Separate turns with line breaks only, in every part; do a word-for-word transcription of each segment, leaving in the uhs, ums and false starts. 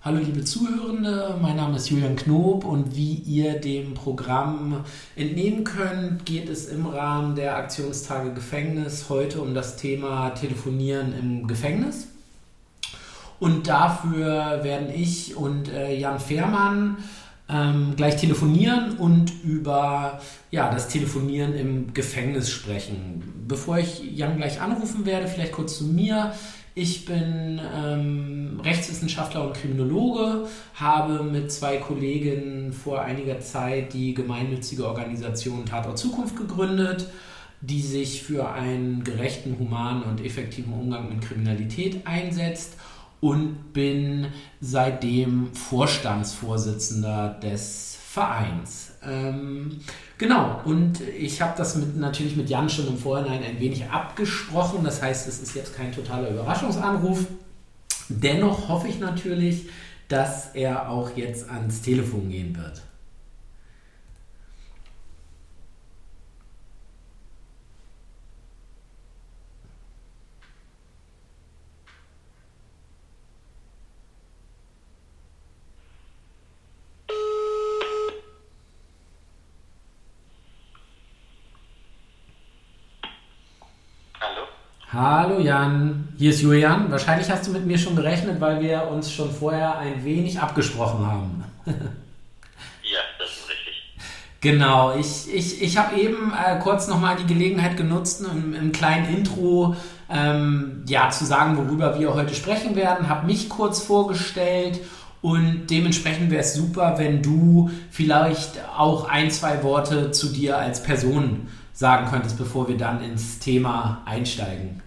Hallo liebe Zuhörende, mein Name ist Julian Knob und wie ihr dem Programm entnehmen könnt, geht es im Rahmen der Aktionstage Gefängnis heute um das Thema Telefonieren im Gefängnis. Und dafür werden ich und äh, Jan Fehrmann ähm, gleich telefonieren und über ja, das Telefonieren im Gefängnis sprechen. Bevor ich Jan gleich anrufen werde, vielleicht kurz zu mir. Ich bin ähm, Rechtswissenschaftler und Kriminologe, habe mit zwei Kolleginnen vor einiger Zeit die gemeinnützige Organisation Tatort Zukunft gegründet, die sich für einen gerechten, humanen und effektiven Umgang mit Kriminalität einsetzt und bin seitdem Vorstandsvorsitzender des Vereins. Ähm, genau, und ich habe das mit, natürlich mit Jan schon im Vorhinein ein wenig abgesprochen. Das heißt, es ist jetzt kein totaler Überraschungsanruf. Dennoch hoffe ich natürlich, dass er auch jetzt ans Telefon gehen wird. Hallo Jan, hier ist Julian. Wahrscheinlich hast du mit mir schon gerechnet, weil wir uns schon vorher ein wenig abgesprochen haben.
Ja, das ist richtig.
Genau, ich, ich, ich habe eben äh, kurz nochmal die Gelegenheit genutzt, im, im kleinen Intro ähm, ja, zu sagen, worüber wir heute sprechen werden, habe mich kurz vorgestellt und dementsprechend wäre es super, wenn du vielleicht auch ein, zwei Worte zu dir als Person sagen könntest, bevor wir dann ins Thema einsteigen.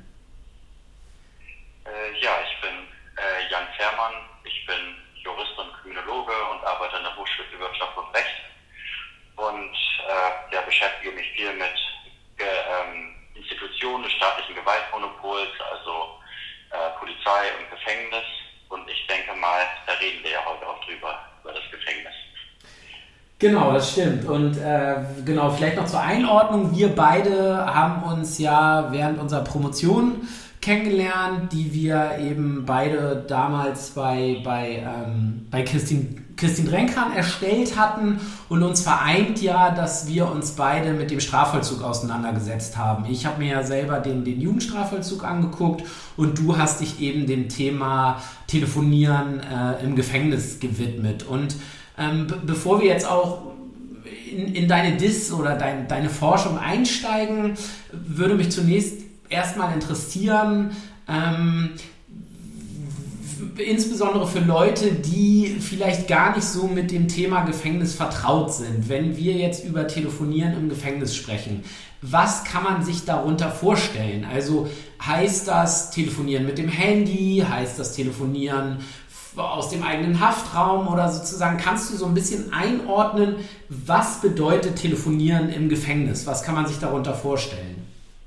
Äh, ja, ich bin äh, Jan Fehrmann, ich bin Jurist und Kriminologe und arbeite an der Hochschule für Wirtschaft und Recht und äh, ja, beschäftige mich viel mit äh, ähm, Institutionen des staatlichen Gewaltmonopols, also äh, Polizei und Gefängnis, und ich denke mal, da reden wir ja heute auch drüber, über das Gefängnis.
Genau, das stimmt. Und äh, genau, vielleicht noch zur Einordnung. Wir beide haben uns ja während unserer Promotion kennengelernt, die wir eben beide damals bei, bei, ähm, bei Christine, Christine Drenkhan erstellt hatten. Und uns vereint ja, dass wir uns beide mit dem Strafvollzug auseinandergesetzt haben. Ich habe mir ja selber den, den Jugendstrafvollzug angeguckt und du hast dich eben dem Thema Telefonieren äh, im Gefängnis gewidmet. Und Ähm, be- bevor wir jetzt auch in, in deine Dis oder dein, deine Forschung einsteigen, würde mich zunächst erstmal interessieren, ähm, w- insbesondere für Leute, die vielleicht gar nicht so mit dem Thema Gefängnis vertraut sind, wenn wir jetzt über Telefonieren im Gefängnis sprechen. Was kann man sich darunter vorstellen? Also heißt das Telefonieren mit dem Handy? Heißt das Telefonieren aus dem eigenen Haftraum oder sozusagen, kannst du so ein bisschen einordnen, was bedeutet Telefonieren im Gefängnis? Was kann man sich darunter vorstellen?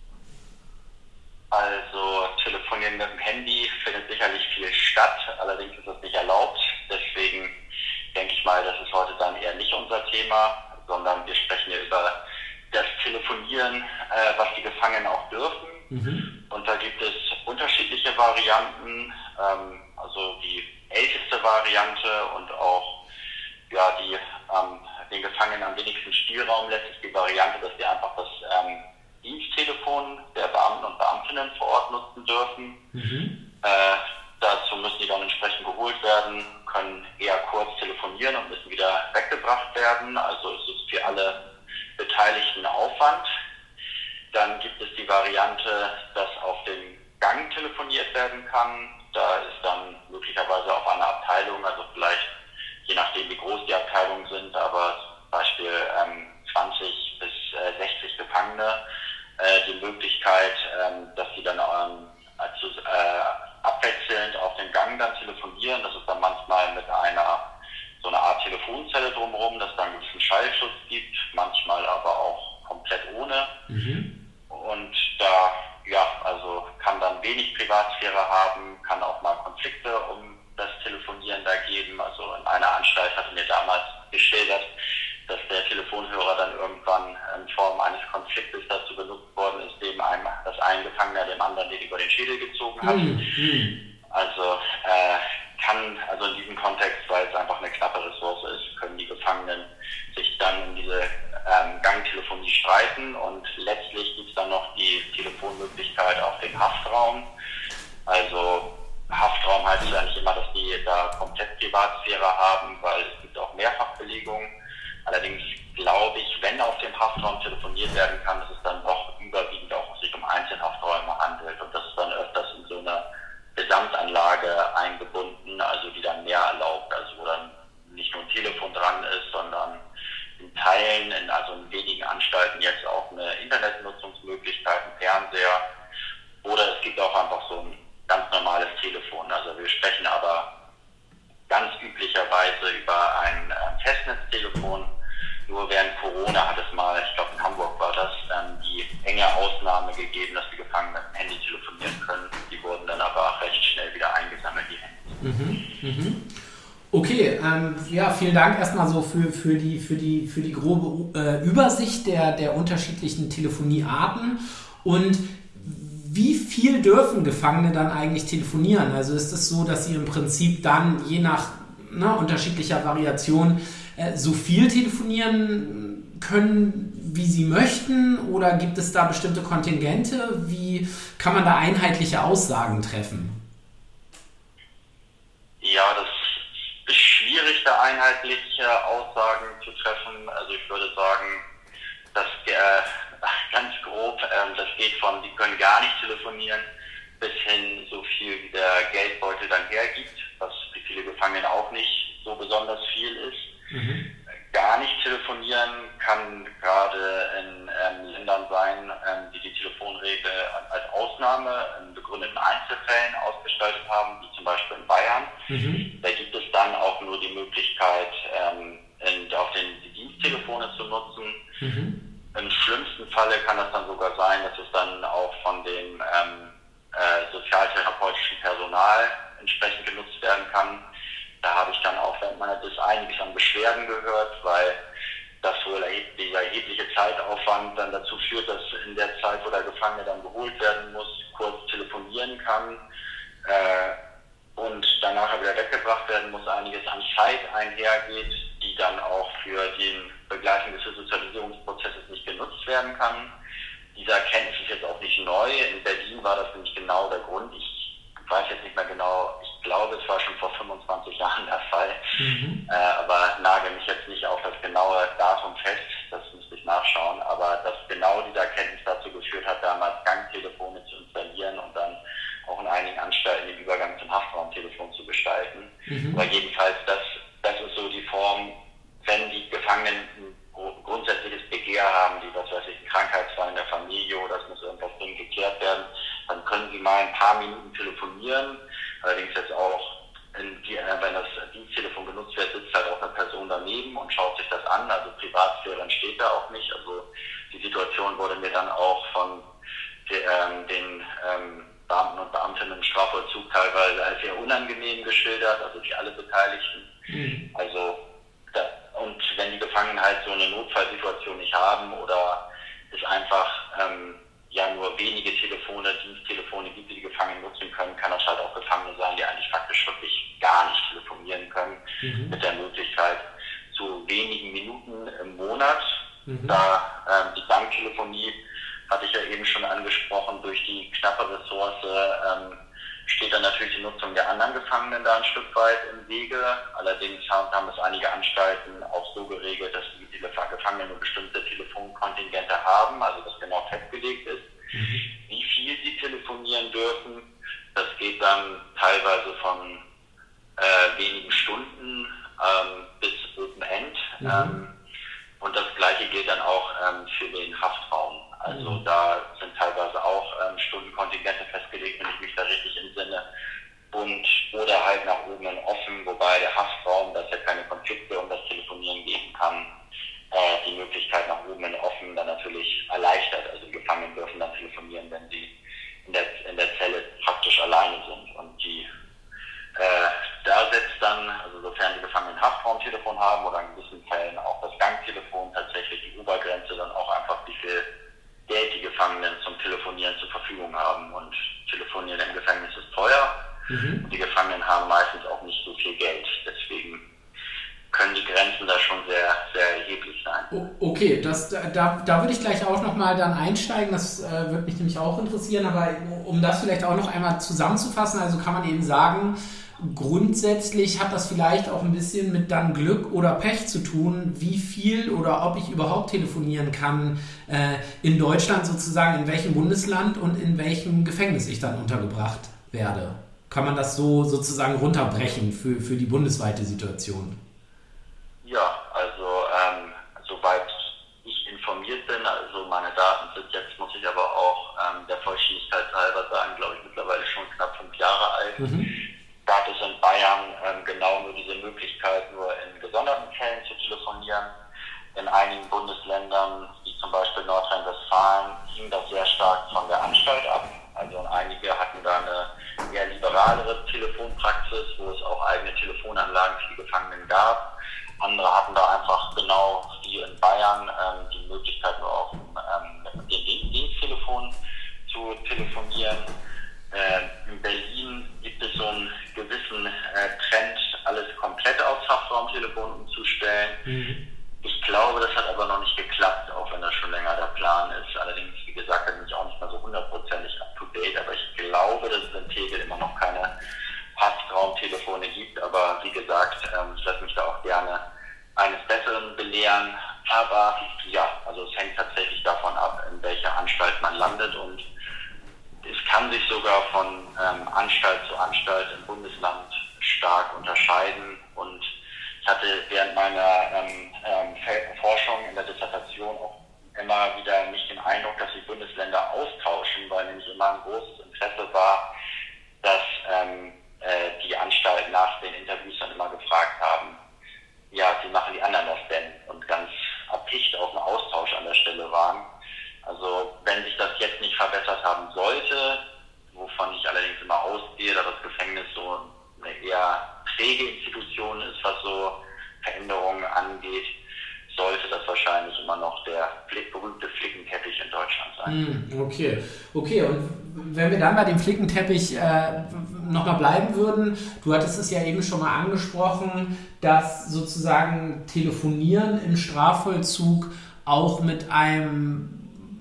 Also Telefonieren mit dem Handy findet sicherlich viel statt, allerdings ist das nicht erlaubt. Deswegen denke ich mal, das ist heute dann eher nicht unser Thema, sondern wir sprechen ja über das Telefonieren, äh, was die Gefangenen auch dürfen. Mhm. Und da gibt es unterschiedliche Varianten, ähm, also die älteste Variante und auch ja, die ähm, den Gefangenen am wenigsten Spielraum lässt, ist die Variante, dass sie einfach das ähm, Diensttelefon der Beamten und Beamtinnen vor Ort nutzen dürfen. Mhm. Äh, dazu müssen die dann entsprechend geholt werden, können eher kurz telefonieren und müssen wieder weggebracht werden. Also es ist für alle Beteiligten Aufwand. Dann gibt es die Variante, dass auf dem Gang telefoniert werden kann. Da ist dann möglicherweise auf einer Abteilung, also vielleicht je nachdem wie groß die Abteilungen sind, aber zum Beispiel ähm, zwanzig bis sechzig Gefangene, äh, die Möglichkeit, ähm, dass sie dann ähm, also, äh, abwechselnd auf dem Gang dann telefonieren. Das ist dann manchmal mit einer so einer Art Telefonzelle drumherum, dass es dann einen gewissen Schallschutz gibt, manchmal aber auch komplett ohne. Mhm. Und da ja, also kann dann wenig Privatsphäre haben, kann auch mal Konflikte um das Telefonieren da geben. Also in einer Anstalt hatte mir damals geschildert, dass der Telefonhörer dann irgendwann in Form eines Konfliktes dazu benutzt worden ist, dem einem, dass ein Gefangener dem anderen den über den Schädel gezogen hat. Mhm. Also äh, kann, also in diesem Kontext Privatsphäre haben, weil es gibt auch Mehrfachbelegungen. Allerdings glaube ich, wenn auf dem Haftraum telefoniert werden kann, dass es dann doch überwiegend auch sich um Einzelhafträume handelt und das ist dann öfters in so einer Gesamtanlage eingebunden, also die dann mehr erlaubt, also wo dann nicht nur ein Telefon dran ist, sondern in Teilen, in, also in wenigen Anstalten jetzt auch eine Internetnutzungsmöglichkeit, ein Fernseher oder es gibt auch einfach so ein ganz normales Telefon. Also wir sprechen aber ganz üblicherweise über ein äh, Festnetztelefon. Nur während Corona hat es mal, ich glaube in Hamburg war das, ähm, die enge Ausnahme gegeben, dass die Gefangenen mit dem Handy telefonieren können. Die wurden dann aber recht schnell wieder eingesammelt, die Handys.
Mhm, mhm. Okay, ähm, ja, vielen Dank erstmal so für, für, die, für, die, für die grobe äh, Übersicht der, der unterschiedlichen Telefoniearten. Und wie viel dürfen Gefangene dann eigentlich telefonieren? Also ist es so, dass sie im Prinzip dann je nach ne, unterschiedlicher Variation äh, so viel telefonieren können, wie sie möchten? Oder gibt es da bestimmte Kontingente? Wie kann man da einheitliche Aussagen treffen?
Ja, das ist schwierig, da einheitliche Aussagen zu treffen. Also ich würde sagen, dass der ganz grob, ähm, das geht von, die können gar nicht telefonieren, bis hin so viel wie der Geldbeutel dann hergibt, was für viele Gefangene auch nicht so besonders viel ist. Mhm. Gar nicht telefonieren kann gerade in ähm, Ländern sein, ähm, die die Telefonregel als Ausnahme in begründeten Einzelfällen ausgestaltet haben, wie zum Beispiel in Bayern. Mhm. Da gibt es dann auch nur die Möglichkeit, ähm, in, auf den die Diensttelefone zu nutzen. Mhm. Im schlimmsten Falle kann das dann sogar sein, dass es dann auch von dem ähm, äh, sozialtherapeutischen Personal entsprechend genutzt werden kann. Da habe ich dann auch während meiner Dis einiges an Beschwerden gehört, weil das wohl dieser erhebliche Zeitaufwand dann dazu führt, dass in der Zeit, wo der Gefangene dann geholt werden muss, kurz telefonieren kann äh, und danach wieder weggebracht werden muss, einiges an Zeit einhergeht, die dann auch für den Begleitung des Sozialisierungsprozesses nicht genutzt werden kann. Diese Erkenntnis ist jetzt auch nicht neu. In Berlin war das nämlich genau der Grund. Ich weiß jetzt nicht mehr genau, ich glaube, es war schon vor fünfundzwanzig Jahren der Fall. Mhm. Äh, aber nagel mich jetzt nicht auf das genaue Datum fest, das müsste ich nachschauen. Aber dass genau diese Erkenntnis dazu geführt hat, damals Gangtelefone zu installieren und dann auch in einigen Anstalten den Übergang zum Haftraumtelefon zu gestalten. Mhm. Aber jedenfalls, das, das ist so die Form, wenn die Gefangenen ein grundsätzliches Begehr haben, die, was weiß ich, ein Krankheitsfall in der Familie oder es muss irgendwas dringend geklärt werden, dann können sie mal ein paar Minuten telefonieren. Allerdings jetzt auch, in die, wenn das Diensttelefon genutzt wird, sitzt halt auch eine Person daneben und schaut sich das an. Also Privatsphäre entsteht da auch nicht. Also die Situation wurde mir dann auch von de, ähm, den ähm, Beamten und Beamtinnen im Strafvollzug teilweise als sehr unangenehm geschildert, also für alle Beteiligten. Mhm. Also da, und wenn die Gefangenen halt so eine Notfallsituation nicht haben oder es einfach ähm, ja nur wenige Telefone, Diensttelefone gibt, die die Gefangenen nutzen können, kann das halt auch Gefangene sein, die eigentlich faktisch wirklich gar nicht telefonieren können, mhm. mit der Möglichkeit zu wenigen Minuten im Monat. Mhm. Da ähm, die Banktelefonie, hatte ich ja eben schon angesprochen, durch die knappe Ressource ähm, steht dann natürlich die Nutzung der anderen Gefangenen da ein Stück weit im Wege. Allerdings haben, haben es einige Anstalten auch so geregelt, dass die, die Gefangenen nur bestimmte Telefonkontingente haben, also das genau festgelegt ist. Mhm. Wie viel sie telefonieren dürfen, das geht dann teilweise von äh, wenigen Stunden ähm, bis Open End. Mhm. Ähm, und das Gleiche gilt dann auch ähm, für den Haftraum. Also mhm. da sind teilweise auch ähm, Stundenkontingente festgelegt, wenn ich mich da richtig entsinne. Und oder halt nach oben hin offen, wobei der Haftraum, dass ja keine Konflikte um das Telefonieren geben kann, äh, die Möglichkeit nach oben hin offen dann natürlich erleichtert. Also die Gefangenen dürfen dann telefonieren, wenn sie in der, in der Zelle praktisch alleine sind. Und die äh, da setzt dann, also sofern die Gefangenen ein Haftraumtelefon haben oder in gewissen Fällen auch das Gangtelefon, tatsächlich die Obergrenze dann auch einfach, wie viel Geld die Gefangenen zum Telefonieren zur Verfügung haben. Und Telefonieren im Gefängnis ist teuer. Mhm. Und die Gefangenen haben meistens auch nicht so viel Geld. Deswegen können die Grenzen da schon sehr, sehr erheblich sein.
Okay, das, da, da würde ich gleich auch nochmal dann einsteigen. Das äh, würde mich nämlich auch interessieren. Aber um das vielleicht auch noch einmal zusammenzufassen, also kann man eben sagen, grundsätzlich hat das vielleicht auch ein bisschen mit dann Glück oder Pech zu tun, wie viel oder ob ich überhaupt telefonieren kann äh, in Deutschland sozusagen, in welchem Bundesland und in welchem Gefängnis ich dann untergebracht werde. Kann man das so sozusagen runterbrechen für, für die bundesweite Situation?
Ja, also ähm, soweit ich informiert bin, also meine Daten sind jetzt, muss ich aber auch ähm, der Vollständigkeit halber sagen, glaube ich mittlerweile schon knapp fünf Jahre alt. Mhm. Gab es in Bayern ähm, genau nur diese Möglichkeit, nur in gesonderten Fällen zu telefonieren. In einigen Bundesländern, wie zum Beispiel Nordrhein-Westfalen, hing das sehr stark von der Anstalt ab. Also einige hatten da eine eher liberalere Telefonpraxis, wo es auch eigene Telefonanlagen für die Gefangenen gab. Andere hatten da einfach genau wie in Bayern ähm, die Möglichkeit, nur auf ähm, dem Diensttelefon zu telefonieren. Äh, in Berlin gibt es so einen gewissen äh, Trend, alles komplett aufs Haftraumtelefon umzustellen. Mhm. Ich glaube, das hat aber noch nicht geklappt, auch wenn das schon länger der Plan ist. Allerdings, wie gesagt, bin ich auch nicht mehr so hundertprozentig up to date, aber ich glaube, dass es in Tegel immer noch keine Haftraumtelefone gibt. Aber wie gesagt, ähm, ich lasse mich da auch gerne eines Besseren belehren. Aber ja, also es hängt tatsächlich davon ab, in welcher Anstalt man landet, und es kann sich sogar von ähm, Anstalt zu Anstalt im Bundesland stark unterscheiden. Und ich hatte während meiner ähm, ähm, Forschung in der Dissertation auch immer wieder nicht den Eindruck, dass die Bundesländer austauschen, weil nämlich immer ein großes Interesse war, dass ähm, äh, die Anstalten nach den Interviews dann immer gefragt haben, ja, wie machen die anderen das denn? Und ganz erpicht auf einen Austausch an der Stelle waren. Also wenn sich das jetzt nicht verbessert haben sollte, wovon ich allerdings immer ausgehe, da das Gefängnis so eine eher träge Institution ist, was so Veränderungen angeht, sollte das wahrscheinlich immer noch der berühmte Flickenteppich in Deutschland sein.
Mm, okay, okay. Und wenn wir dann bei dem Flickenteppich äh, nochmal bleiben würden, du hattest es ja eben schon mal angesprochen, dass sozusagen Telefonieren im Strafvollzug auch mit einem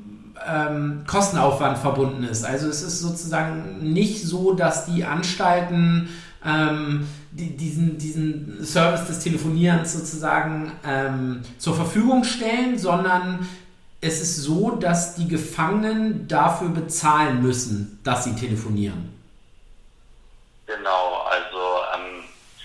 ähm, Kostenaufwand verbunden ist. Also es ist sozusagen nicht so, dass die Anstalten ähm, die, diesen, diesen Service des Telefonierens sozusagen ähm, zur Verfügung stellen, sondern es ist so, dass die Gefangenen dafür bezahlen müssen, dass sie telefonieren.
Genau, also ähm,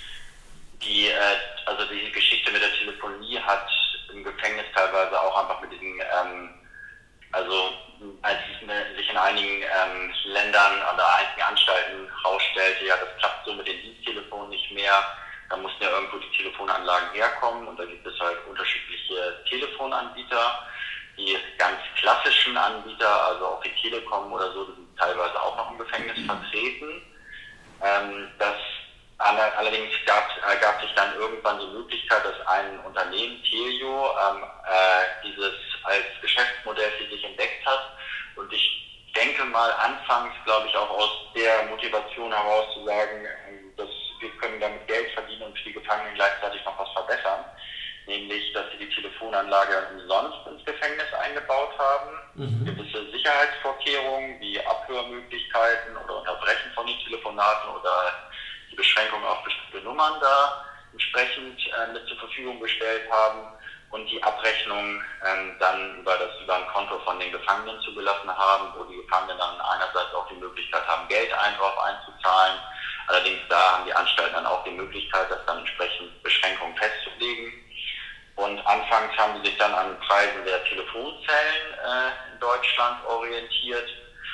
die, äh, also die Geschichte mit der Telefonie hat im Gefängnis teilweise auch einfach mit diesen, ähm, also als es sich in einigen ähm, Ländern oder einigen Anstalten herausstellte, ja, das klappt so mit den Diensttelefonen nicht mehr, da mussten ja irgendwo die Telefonanlagen herkommen, und da gibt es halt unterschiedliche Telefonanbieter. Die ganz klassischen Anbieter, also auch die Telekom oder so, die sind teilweise auch noch im Gefängnis vertreten. Ähm, das allerdings gab, ergab sich dann irgendwann die Möglichkeit, dass ein Unternehmen, Telio, ähm, äh, dieses als Geschäftsmodell für sich entdeckt hat. Und ich denke mal anfangs, glaube ich, auch aus der Motivation heraus zu sagen, ähm, dass wir können damit Geld verdienen und für die Gefangenen gleichzeitig noch was verbessern. Nämlich, dass sie die Telefonanlage umsonst ins Gefängnis eingebaut haben. Mhm. Gewisse Sicherheitsvorkehrungen wie Abhörmöglichkeiten oder Unterbrechen von den Telefonaten oder die Beschränkung auf bestimmte Nummern da entsprechend äh, mit zur Verfügung gestellt haben und die Abrechnung ähm, dann über das über ein Konto von den Gefangenen zugelassen haben, wo die Gefangenen dann einerseits auch die Möglichkeit haben, Geld ein drauf einzuzahlen. Allerdings da haben die Anstalten dann auch die Möglichkeit, das dann entsprechend Beschränkungen festzulegen. Und anfangs haben sie sich dann an Preisen der Telefonzellen äh, in Deutschland orientiert,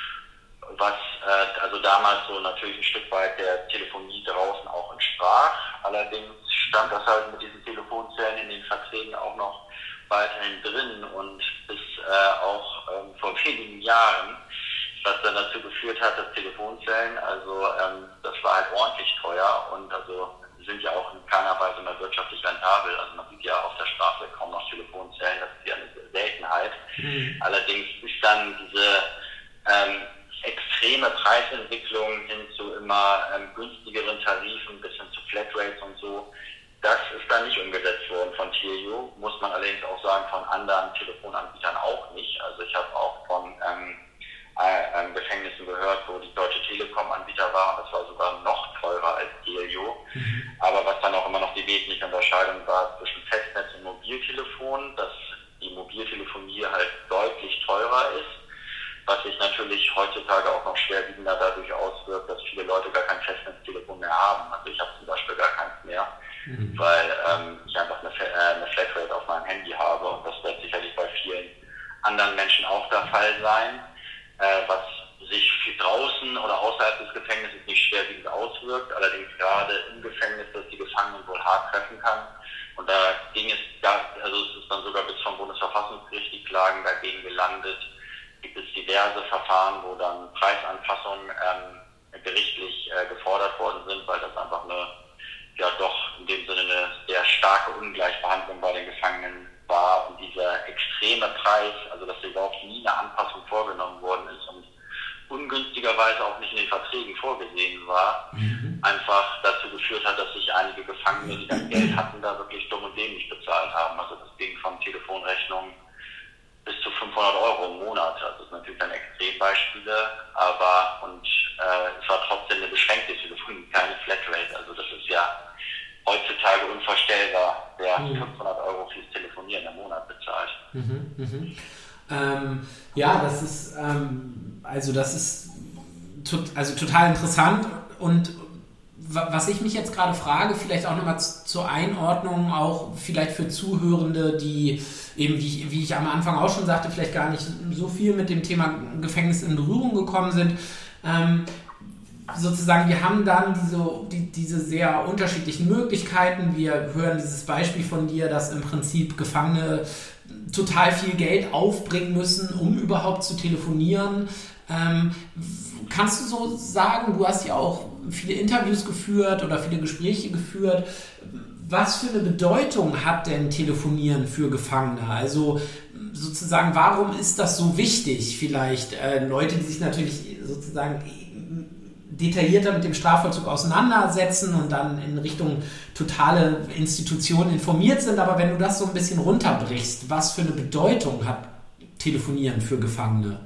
was äh, also damals so natürlich ein Stück weit der Telefonie draußen auch entsprach. Allerdings stand das halt mit diesen Telefonzellen in den Verträgen auch noch weiterhin drin, und bis äh, auch ähm, vor wenigen Jahren, was dann dazu geführt hat, dass Telefonzellen, also ähm, das war halt ordentlich teuer, und also sind ja auch in keiner Weise mehr wirtschaftlich rentabel. Also man sieht ja auf der Straße kaum noch Telefonzellen, das ist ja eine Seltenheit. Mhm. Allerdings ist dann diese ähm, extreme Preisentwicklung hin zu immer ähm, günstigeren Tarifen bis hin zu Flatrates und so, das ist dann nicht umgesetzt worden von Telio, muss man allerdings auch sagen, von anderen Telefonanbietern auch nicht. Also ich habe auch von ähm, äh, Gefängnissen gehört, wo die Deutsche Telekom Anbieter war, und das war sogar noch teurer als Telio. dann auch immer noch die wesentliche Unterscheidung war zwischen Festnetz und Mobiltelefon, dass die Mobiltelefonie halt deutlich teurer ist, was sich natürlich heutzutage auch noch schwerwiegender dadurch auswirkt, dass viele Leute gar kein Festnetztelefon mehr haben. Also ich habe zum Beispiel gar keins mehr, mhm. weil ähm, ich einfach eine, äh, eine Flatrate auf meinem Handy habe, und das wird sicherlich bei vielen anderen Menschen auch der Fall sein, äh, was sich für draußen oder außerhalb des Gefängnisses nicht schwerwiegend auswirkt, allerdings gerade im Gefängnis, dass die Gefangenen wohl hart treffen kann. Und da ging es, ja, also es ist dann sogar bis vom Bundesverfassungsgericht die Klagen dagegen gelandet. Gibt es diverse Verfahren, wo dann Preisanpassungen ähm, gerichtlich äh, gefordert worden sind, weil das einfach eine, ja doch in dem Sinne eine sehr starke Ungleichbehandlung bei den Gefangenen war. Und dieser extreme Preis, also dass überhaupt nie eine Anpassung vorgenommen worden ist und ungünstigerweise auch nicht in den Verträgen vorgesehen war, mhm. einfach dazu geführt hat, dass sich einige Gefangene, die dann Geld hatten, da wirklich dumm und dämlich bezahlt haben. Also das ging von Telefonrechnungen bis zu fünfhundert Euro im Monat. Also das sind natürlich dann Extrembeispiele, aber und äh, es war trotzdem eine beschränkte Telefonie, keine Flatrate. Also das ist ja heutzutage unvorstellbar, wer mhm. fünfhundert Euro fürs Telefonieren im Monat bezahlt.
Mhm, mhm. Ähm, ja, das ist ähm, also das ist tot, also total interessant, und was ich mich jetzt gerade frage, vielleicht auch nochmal zur Einordnung, auch vielleicht für Zuhörende, die eben, wie ich, wie ich am Anfang auch schon sagte, vielleicht gar nicht so viel mit dem Thema Gefängnis in Berührung gekommen sind. Ähm, sozusagen, wir haben dann diese, die, diese sehr unterschiedlichen Möglichkeiten. Wir hören dieses Beispiel von dir, dass im Prinzip Gefangene total viel Geld aufbringen müssen, um überhaupt zu telefonieren. Ähm, kannst du so sagen, du hast ja auch viele Interviews geführt oder viele Gespräche geführt, was für eine Bedeutung hat denn Telefonieren für Gefangene? Also sozusagen, warum ist das so wichtig? Vielleicht äh, Leute, die sich natürlich sozusagen detaillierter mit dem Strafvollzug auseinandersetzen und dann in Richtung totale Institutionen informiert sind, aber wenn du das so ein bisschen runterbrichst, was für eine Bedeutung hat Telefonieren für Gefangene?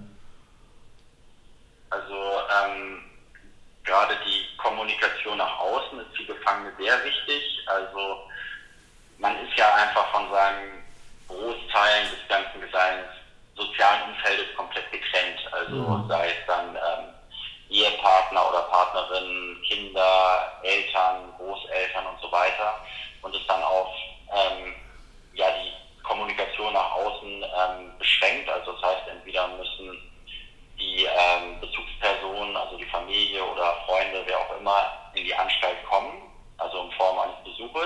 Also ähm, gerade die Kommunikation nach außen ist für Gefangene sehr wichtig. Also man ist ja einfach von seinen Großteilen des ganzen seines sozialen Umfeldes komplett getrennt. Also mhm. sei es dann ähm, Ehepartner oder Partnerin, Kinder, Eltern, Großeltern und so weiter, und es dann auf ähm, ja, die Kommunikation nach außen ähm, beschränkt. Also das heißt, entweder müssen die ähm, Bezugspersonen, also die Familie oder Freunde, wer auch immer, in die Anstalt kommen, also in Form eines Besuches,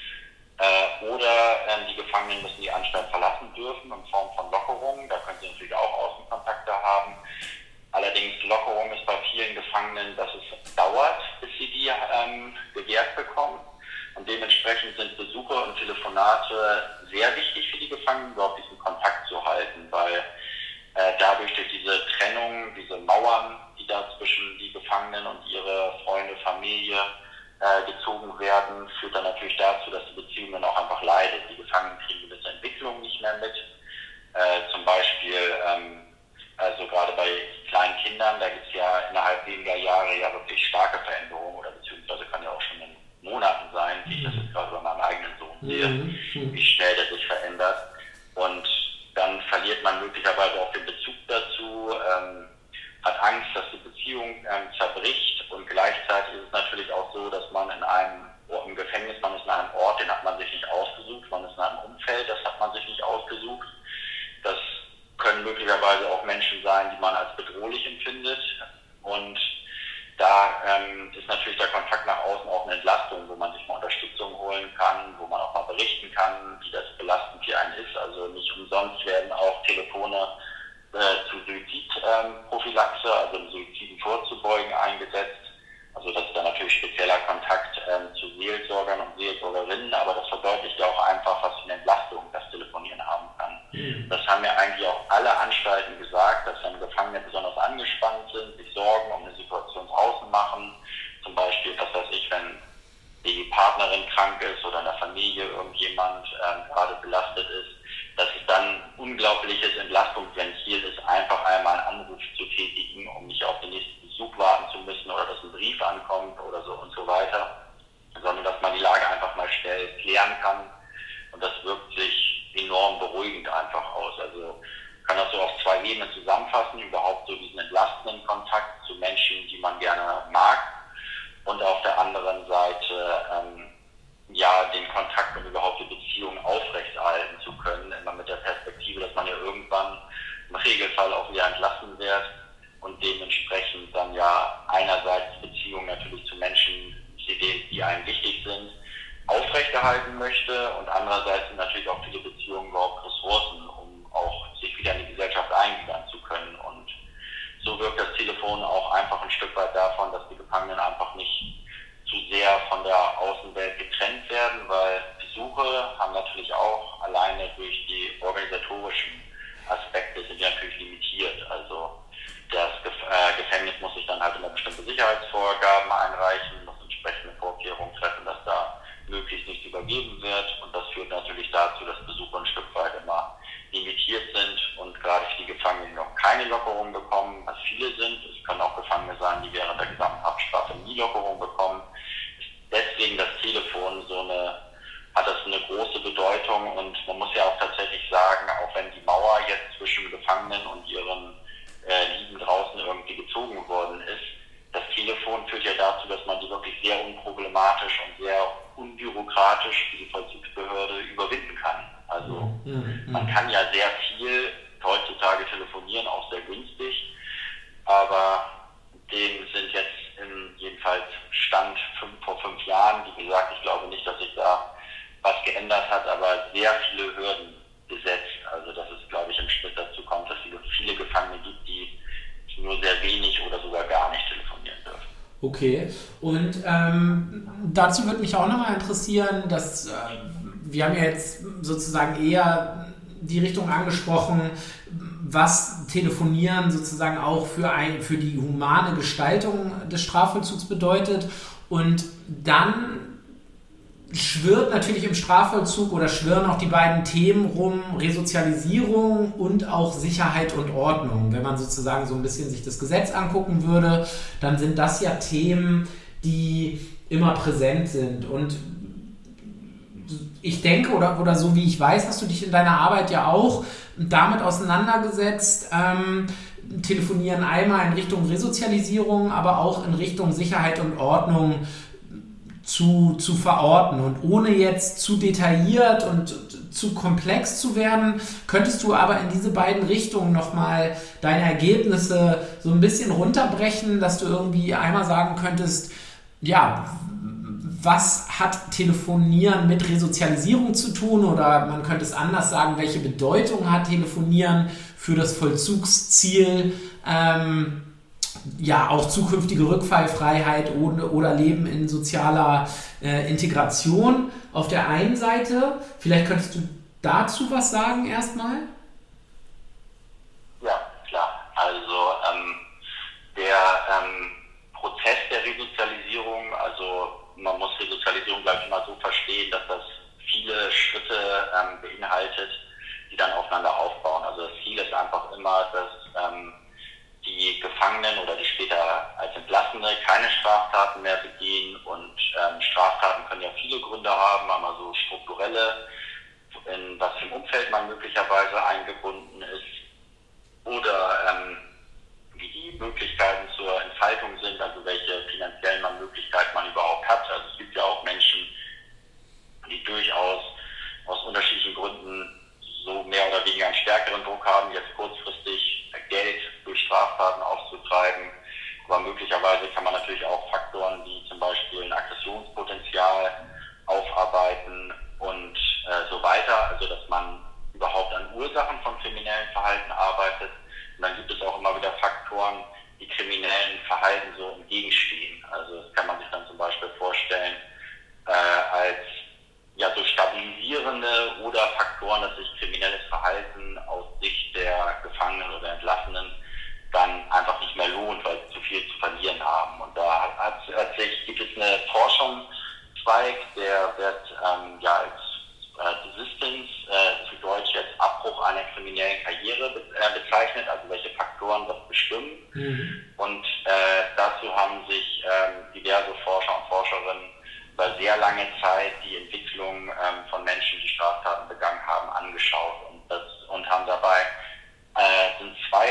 äh, oder ähm, die Gefangenen müssen die Anstalt verlassen dürfen in Form von Lockerungen. Da können sie natürlich auch Außenkontakte haben. Allerdings Lockerung ist bei vielen Gefangenen, dass es dauert, bis sie die ähm, gewährt bekommen. Und dementsprechend sind Besuche und Telefonate sehr wichtig für die Gefangenen, überhaupt diesen Kontakt zu halten, weil äh, dadurch durch diese Trennung, diese Mauern, die da zwischen die Gefangenen und ihre Freunde, Familie äh, gezogen werden, führt dann natürlich dazu, dass die Beziehung dann auch einfach leidet. Die Gefangenen kriegen gewisse Entwicklungen nicht mehr mit. Äh, zum Beispiel, ähm, also gerade bei kleinen Kindern, da gibt es ja innerhalb weniger Jahre ja wirklich starke Veränderungen, oder beziehungsweise kann ja auch schon in Monaten sein, wie ich das jetzt gerade bei meinem eigenen Sohn sehe, mhm. wie schnell der sich verändert. Und dann verliert man möglicherweise auch den Bezug dazu, ähm, hat Angst, dass die Beziehung ähm, zerbricht, und gleichzeitig ist es natürlich auch so, dass man in einem im Gefängnis, man ist in einem Ort, den hat man sich nicht ausgesucht, man ist in einem Umfeld, das hat man sich nicht ausgesucht. Das können möglicherweise auch Menschen sein, die man als bedrohlich empfindet, und da ähm, ist natürlich der Kontakt nach außen auch eine Entlastung, wo man sich mal Unterstützung holen kann, wo man auch mal berichten kann, wie das belastend für einen ist. Also nicht umsonst werden auch Telefone äh, zu Suizidprophylaxe, ähm, also um Suiziden vorzubeugen, eingesetzt. Also das ist dann natürlich spezieller Kontakt ähm, zu Seelsorgern und Seelsorgerinnen, aber das verdeutlicht ja auch einfach, was für eine Entlastung das Telefonieren haben kann. Mhm. Das haben ja eigentlich auch alle Anstalten gesagt, dass wenn Gefangene besonders angespannt sind, sich Sorgen um eine Situation außen machen, zum Beispiel, was weiß ich, wenn die Partnerin krank ist oder in der Familie irgendjemand ähm, gerade belastet ist, dass es dann ein unglaubliches Entlastungsventil ist, einfach einmal einen Anruf zu tätigen, um nicht auf den nächsten Besuch warten zu müssen oder dass ein Brief ankommt oder so und so weiter, sondern dass man die Lage einfach Ebene zusammenfassen, überhaupt so diesen entlastenden Kontakt zu Menschen, die man gerne mag, und auf der anderen Seite ähm, ja den Kontakt und überhaupt die Beziehung aufrechterhalten zu können, immer mit der Perspektive, dass man ja irgendwann im Regelfall auch wieder entlassen wird und dementsprechend dann ja einerseits Beziehungen natürlich zu Menschen, die, die einem wichtig sind, aufrechterhalten möchte, und andererseits sind natürlich auch viele Beziehungen überhaupt Ressourcen, um auch sich wieder in die Gesellschaft eingliedern zu können. Und so wirkt das Telefon auch einfach ein Stück weit davon, dass die Gefangenen einfach nicht zu sehr von der Außenwelt getrennt werden, weil Besuche haben natürlich auch alleine durch die organisatorischen Aspekte sind ja natürlich limitiert. Also das Gef- äh, Gefängnis muss sich dann halt immer bestimmte Sicherheitsvorgaben einreichen, muss entsprechende Vorkehrungen treffen, dass da möglichst nichts übergeben wird, und das führt natürlich dazu, dass Besucher ein Stück weit immer limitiert sind, und gerade für die Gefangenen, die noch keine Lockerung bekommen, was viele sind, es können auch Gefangene sein, die während der gesamten Haftstrafe nie Lockerung bekommen, ist deswegen das Telefon so eine, hat das eine große Bedeutung, und man muss ja auch tatsächlich sagen, auch wenn die Mauer jetzt zwischen Gefangenen und ihren äh, Lieben draußen irgendwie gezogen worden ist, das Telefon führt ja dazu, dass man die wirklich sehr unproblematisch und sehr unbürokratisch für die Vollzugsbehörde überwinden kann. Also mhm. man kann ja sehr viel heutzutage telefonieren, auch sehr günstig, aber dem sind jetzt in jedenfalls Stand fünf, vor fünf Jahren, wie gesagt, ich glaube nicht, dass sich da was geändert hat, aber sehr viele Hürden gesetzt. Also dass es, glaube ich, im Schnitt dazu kommt, dass es viele Gefangene gibt, die nur sehr wenig oder sogar gar nicht telefonieren dürfen.
Okay, und ähm, dazu würde mich auch nochmal interessieren, dass äh, wir haben ja jetzt sozusagen eher die Richtung angesprochen, was Telefonieren sozusagen auch für, ein, für die humane Gestaltung des Strafvollzugs bedeutet, und dann schwirrt natürlich im Strafvollzug oder schwirren auch die beiden Themen rum, Resozialisierung und auch Sicherheit und Ordnung. Wenn man sozusagen so ein bisschen sich das Gesetz angucken würde, dann sind das ja Themen, die immer präsent sind. Und ich denke, oder, oder so wie ich weiß, hast du dich in deiner Arbeit ja auch damit auseinandergesetzt, ähm, telefonieren einmal in Richtung Resozialisierung, aber auch in Richtung Sicherheit und Ordnung Zu, zu verorten. Und ohne jetzt zu detailliert und zu komplex zu werden, könntest du aber in diese beiden Richtungen nochmal deine Ergebnisse so ein bisschen runterbrechen, dass du irgendwie einmal sagen könntest, ja, was hat Telefonieren mit Resozialisierung zu tun, oder man könnte es anders sagen, welche Bedeutung hat Telefonieren für das Vollzugsziel, ähm, ja, auch zukünftige Rückfallfreiheit oder, oder Leben in sozialer äh, Integration auf der einen Seite. Vielleicht könntest du dazu was sagen erstmal?
Ja, klar. Also ähm, der ähm, Prozess der Resozialisierung, also man muss Resozialisierung, glaube ich, immer so verstehen, dass das viele Schritte ähm, beinhaltet, die dann aufeinander aufbauen. Also das Ziel ist einfach immer, dass ähm, die Gefangenen oder die später als Entlassene keine Straftaten mehr begehen, und ähm, Straftaten können ja viele Gründe haben, aber so strukturelle, in was für ein Umfeld man möglicherweise eingebunden ist, oder ähm, wie die Möglichkeiten zur Entfaltung sind, also welche finanziellen Möglichkeiten man überhaupt hat. Also es gibt ja auch Menschen, die durchaus aus unterschiedlichen Gründen so mehr oder weniger einen stärkeren Druck haben, jetzt kurzfristig Geld durch Straftaten aufzutreiben. Aber möglicherweise kann man natürlich auch Faktoren wie zum Beispiel ein Aggressionspotenzial aufarbeiten und äh, so weiter. Also dass man überhaupt an Ursachen von kriminellen Verhalten arbeitet. Und dann gibt es auch immer wieder Faktoren, die kriminellen Verhalten so entgegenstehen. Also das kann man sich dann zum Beispiel vorstellen äh, als ja so stabilisierende oder Faktoren, dass sich kriminelles Verhalten aus Sicht der Gefangenen oder Entlassenen dann einfach nicht mehr lohnt, weil sie zu viel zu verlieren haben. Und da hat, hat sich, gibt es eine Forschungszweig, der wird ähm, ja als äh, Desistance, äh, zu Deutsch jetzt Abbruch einer kriminellen Karriere be äh, bezeichnet, also welche Faktoren das bestimmen. Mhm. Und äh, dazu haben sich äh, diverse Forscher und Forscherinnen über sehr lange Zeit die Entwicklung ähm, von Menschen, die Straftaten begangen haben, angeschaut, und, das, und haben dabei äh, sind zwei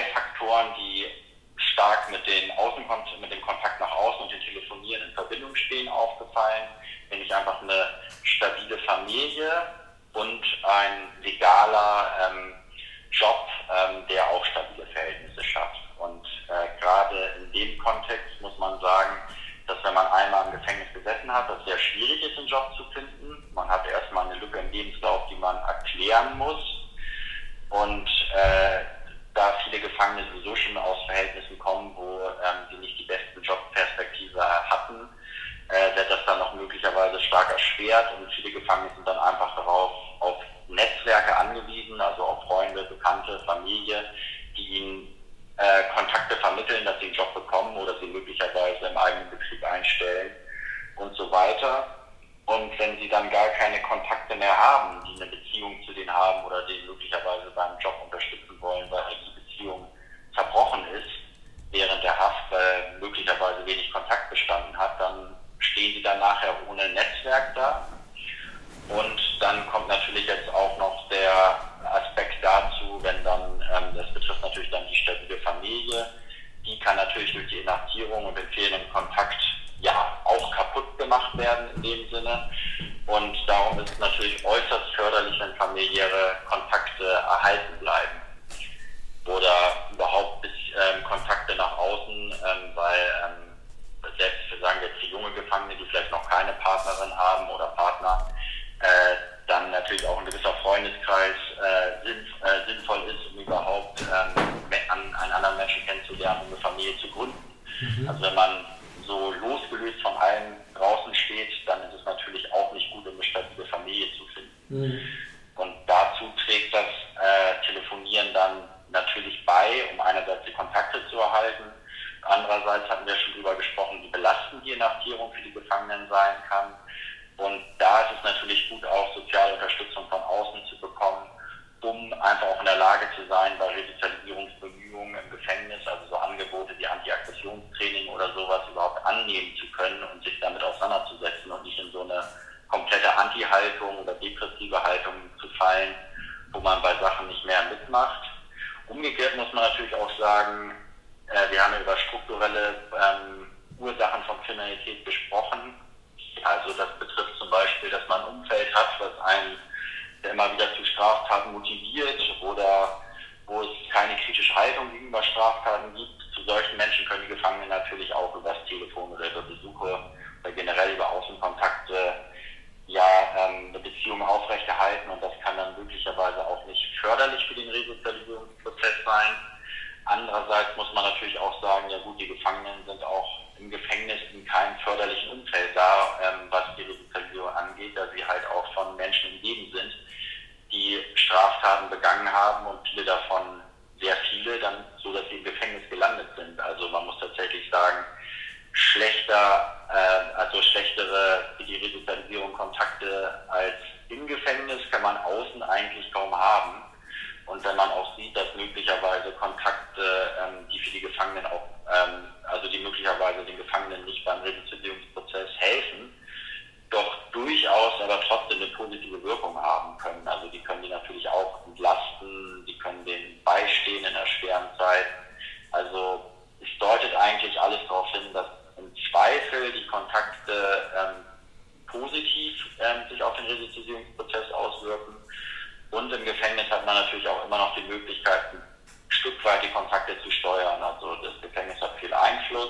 Faktoren, die stark mit, den Außenkont- mit dem Kontakt nach außen und dem Telefonieren in Verbindung stehen, aufgefallen. Nämlich einfach eine stabile Familie und ein legaler ähm, Job, ähm, der auch stabile Verhältnisse schafft. Und äh, gerade in dem Kontext muss man sagen, dass wenn man einmal im Gefängnis gesessen hat, das sehr schwierig ist, einen Job zu finden. Man hat erstmal eine Lücke im Lebenslauf, die man erklären muss. Und äh, da viele Gefangene sowieso schon aus Verhältnissen kommen, wo ähm, sie nicht die besten Jobperspektive hatten, äh, wird das dann noch möglicherweise stark erschwert. Und viele Gefangene sind dann einfach darauf, auf Netzwerke angewiesen, also auf Freunde, Bekannte, Familie, die ihnen äh, Kontakte vermitteln, dass sie einen Job bekommen oder sie möglicherweise im eigenen Betrieb einstellen und so weiter. Und wenn sie dann gar keine Kontakte mehr haben, die eine Beziehung zu denen haben oder die möglicherweise beim Job unterstützen wollen, weil die Beziehung zerbrochen ist während der Haft, weil möglicherweise wenig Kontakt bestanden hat, dann stehen sie dann nachher ohne Netzwerk da. Und dann kommt natürlich jetzt auch noch der Aspekt dazu, wenn dann, ähm, das betrifft natürlich dann die stabile Familie, die kann natürlich durch die Inhaftierung und den fehlenden Kontakt ja auch kaputt gemacht werden in dem Sinne. Und darum ist es natürlich äußerst förderlich, wenn familiäre Kontakte erhalten bleiben. Oder überhaupt bis ähm, Kontakte nach außen, ähm, weil ähm, selbst, sagen wir jetzt die junge Gefangene, die vielleicht noch keine Partnerin haben oder Partner, äh, dann natürlich auch ein gewisser Freundeskreis äh, sinn, äh, sinnvoll ist, um überhaupt ähm, an, einen anderen Menschen kennenzulernen, um eine Familie zu gründen. Mhm. Also wenn man so losgelöst von allem draußen steht, dann ist es natürlich auch nicht gut, um eine stabile Familie zu finden. Mhm. Und dazu trägt das äh, Telefonieren dann natürlich bei, um einerseits die Kontakte zu erhalten. Andererseits hatten wir schon drüber gesprochen, wie belastend die Inhaftierung für die Gefangenen sein kann. Und da ist es natürlich gut, auch soziale Unterstützung von außen zu bekommen, um einfach auch in der Lage zu sein, bei Resozialisierungsbemühungen im Gefängnis, also so Angebote wie Anti-Aggressionstraining oder sowas überhaupt annehmen zu können und sich damit auseinanderzusetzen und nicht in so eine komplette Anti-Haltung oder depressive Haltung zu fallen, wo man bei Sachen nicht mehr mitmacht. Umgekehrt muss man natürlich auch sagen, äh, wir haben über strukturelle ähm, Ursachen von Kriminalität gesprochen. Also das betrifft zum Beispiel, dass man ein Umfeld hat, was einen immer wieder zu Straftaten motiviert oder wo es keine kritische Haltung gegenüber Straftaten gibt. Zu solchen Menschen können die Gefangenen natürlich auch über das Telefon oder über Besuche oder generell über Außenkontakte ja ähm, eine Beziehung aufrechterhalten, und das kann dann möglicherweise auch nicht förderlich für den Resozialisierungsprozess sein. Andererseits muss man natürlich auch sagen, ja gut, die Gefangenen sind auch im Gefängnis in keinem förderlichen Umfeld da, ähm, was die Resozialisierung angeht, da sie halt auch von Menschen umgeben sind, die Straftaten begangen haben, und viele davon, sehr viele, dann so, dass sie im Gefängnis gelandet sind. Also man muss tatsächlich sagen, schlechter, äh, also schlechtere für die Resozialisierung Kontakte als im Gefängnis kann man außen eigentlich kaum haben. Und wenn man auch sieht, dass möglicherweise Kontakte, ähm, die für die Gefangenen auch, ähm, also die möglicherweise den Gefangenen nicht beim Resozialisierungsprozess helfen, doch durchaus aber trotzdem eine positive Wirkung haben können. Also die können die natürlich auch entlasten, die können denen beistehen in einer schweren Zeit. Also es deutet eigentlich alles darauf hin, dass im Zweifel die Kontakte ähm, positiv ähm, sich auf den Resozialisierungsprozess auswirken. Und im Gefängnis hat man natürlich auch immer noch die Möglichkeit, ein Stück weit die Kontakte zu steuern. Also das Gefängnis hat viel Einfluss.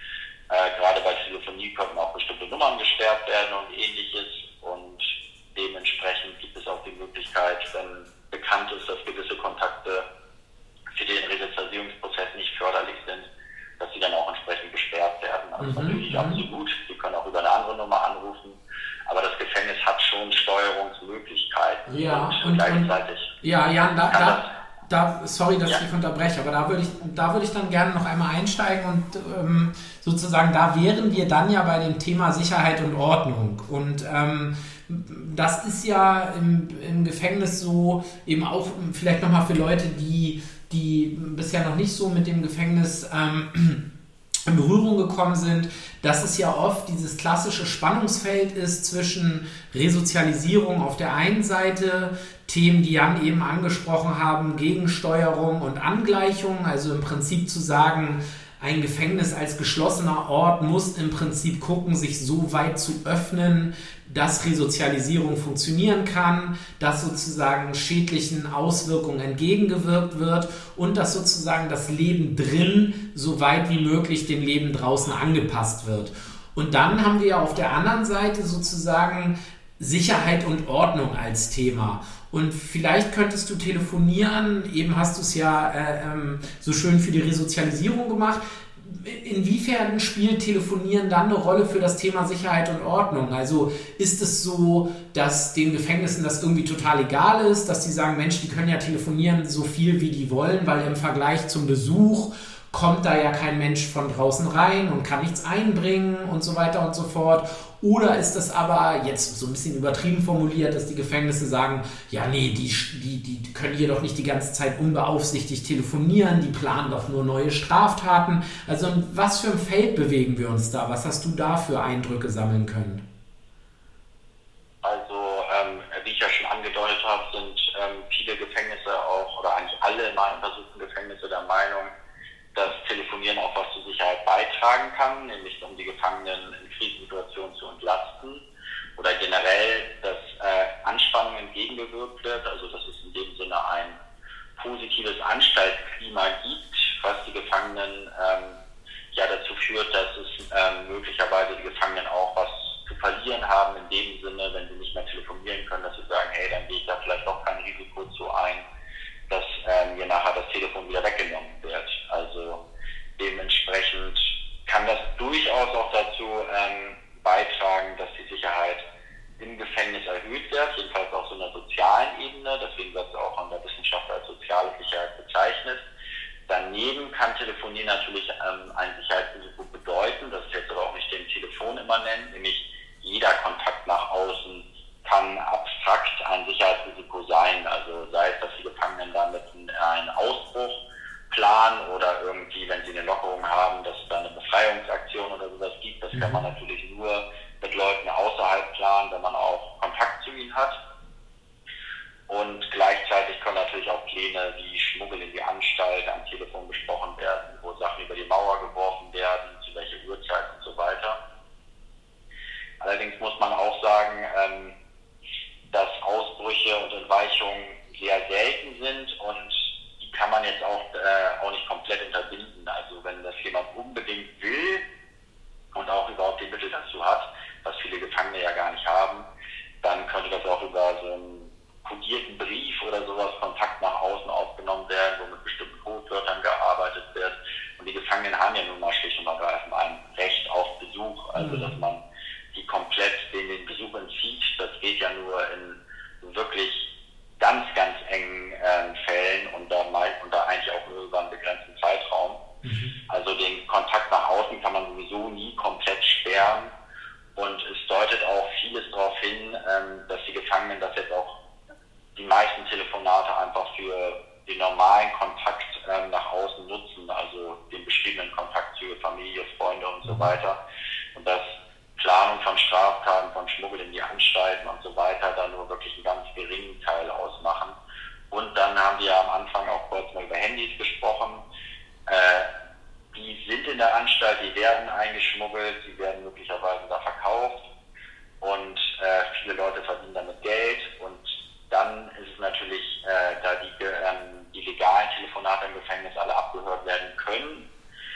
Äh, gerade bei Telefonie können auch bestimmte Nummern gesperrt werden und ähnliches. Und dementsprechend gibt es auch die Möglichkeit, wenn bekannt ist, dass gewisse Kontakte für den Resozialisierungsprozess nicht förderlich sind, dass sie dann auch entsprechend gesperrt werden. Das ist natürlich nicht absolut. Sie können auch über eine andere Nummer anrufen. Aber das Gefängnis hat schon Steuerungsmöglichkeiten.
Ja, und, und gleichzeitig. Und, ja, Jan, da, da, da, sorry, dass ja. ich dich unterbreche, aber da würde ich, da würde ich dann gerne noch einmal einsteigen und ähm, sozusagen, da wären wir dann ja bei dem Thema Sicherheit und Ordnung. Und ähm, das ist ja im, im Gefängnis so, eben auch vielleicht nochmal für Leute, die, die bisher noch nicht so mit dem Gefängnis ähm, in Berührung gekommen sind, dass es ja oft dieses klassische Spannungsfeld ist zwischen Resozialisierung auf der einen Seite, Themen, die Jan eben angesprochen haben, Gegensteuerung und Angleichung, also im Prinzip zu sagen, ein Gefängnis als geschlossener Ort muss im Prinzip gucken, sich so weit zu öffnen, dass Resozialisierung funktionieren kann, dass sozusagen schädlichen Auswirkungen entgegengewirkt wird und dass sozusagen das Leben drin so weit wie möglich dem Leben draußen angepasst wird. Und dann haben wir auf der anderen Seite sozusagen Sicherheit und Ordnung als Thema. Und vielleicht könntest du telefonieren, eben hast du es ja äh, ähm, so schön für die Resozialisierung gemacht. Inwiefern spielt Telefonieren dann eine Rolle für das Thema Sicherheit und Ordnung? Also ist es so, dass den Gefängnissen das irgendwie total egal ist, dass die sagen, Mensch, die können ja telefonieren so viel wie die wollen, weil im Vergleich zum Besuch kommt da ja kein Mensch von draußen rein und kann nichts einbringen und so weiter und so fort. Oder ist das aber jetzt so ein bisschen übertrieben formuliert, dass die Gefängnisse sagen, ja nee, die, die, die können hier doch nicht die ganze Zeit unbeaufsichtigt telefonieren, die planen doch nur neue Straftaten. Also in was für ein Feld bewegen wir uns da? Was hast du da für Eindrücke sammeln können?
Also ähm, wie ich ja schon angedeutet habe, sind ähm, viele Gefängnisse auch, oder eigentlich alle in meinen untersuchten Gefängnisse der Meinung, dass Telefonieren auch was zur Sicherheit beitragen kann, nämlich um die Gefangenen in Krisensituationen zu entlasten oder generell, dass äh, Anspannung entgegengewirkt wird, also dass es in dem Sinne ein positives Anstaltsklima gibt, was die Gefangenen ähm, ja dazu führt, dass es ähm, möglicherweise die Gefangenen auch was zu verlieren haben, in dem Sinne, wenn sie nicht mehr telefonieren können, dass sie sagen, hey, dann gehe ich da vielleicht auch kein Risiko zu ein, dass ähm, mir nachher das Telefon wieder weggenommen wird. Also dementsprechend kann das durchaus auch dazu ähm, beitragen, dass die Sicherheit im Gefängnis erhöht wird, jedenfalls auf so einer sozialen Ebene, deswegen wird es auch in der Wissenschaft als soziale Sicherheit bezeichnet. Daneben kann Telefonieren natürlich ähm, ein Sicherheitsrisiko bedeuten, das ist jetzt aber auch nicht dem Telefon immer nennen, nämlich jeder Kontakt nach außen kann abstrakt ein Sicherheitsrisiko sein, also sei es, dass die Gefangenen damit einen Ausbruch planen oder irgendwie, wenn sie eine Lockerung haben, dass es da eine Befreiungsaktion oder sowas gibt. Das kann man natürlich nur mit Leuten außerhalb planen, wenn man auch Kontakt zu ihnen hat. Und gleichzeitig können natürlich auch Pläne wie Schmuggel in die Anstalt am Telefon besprochen werden, wo Sachen über die Mauer geworfen werden, zu welcher Uhrzeit und so weiter. Allerdings muss man auch sagen, ähm, dass Ausbrüche und Entweichungen sehr selten sind und die kann man jetzt auch, äh, auch nicht komplett unterbinden. Also wenn das jemand unbedingt will und auch überhaupt die Mittel dazu hat, was viele Gefangene ja gar nicht haben, dann könnte das auch über so einen kodierten Brief oder sowas, Kontakt nach außen aufgenommen werden, wo mit bestimmten Codewörtern gearbeitet wird. Und die Gefangenen haben ja nun mal schlicht und ergreifend ein Recht auf Besuch, also dass man die komplett den, den Besuch entzieht. Das geht ja nur in wirklich ganz, ganz engen äh, Fällen und da, und da eigentlich auch nur über einen begrenzten Zeitraum. Mhm. Also den Kontakt nach außen kann man sowieso nie komplett sperren und es deutet auch vieles darauf hin, ähm, dass die Gefangenen das jetzt auch die meisten Telefonate einfach für den normalen Kontakt ähm, nach außen nutzen, also den beschriebenen Kontakt zu Familie, Freunde und so weiter. Und dass Planung von Straftaten, von Schmuggel in die Anstalten und so weiter da nur wirklich einen ganz geringen Teil ausmachen. Und dann haben wir am Anfang auch kurz mal über Handys gesprochen. Äh, die sind in der Anstalt, die werden eingeschmuggelt, die werden möglicherweise da verkauft und äh, viele Leute verdienen damit Geld und dann ist es natürlich, äh, da die, ähm, die legalen Telefonate im Gefängnis alle abgehört werden können.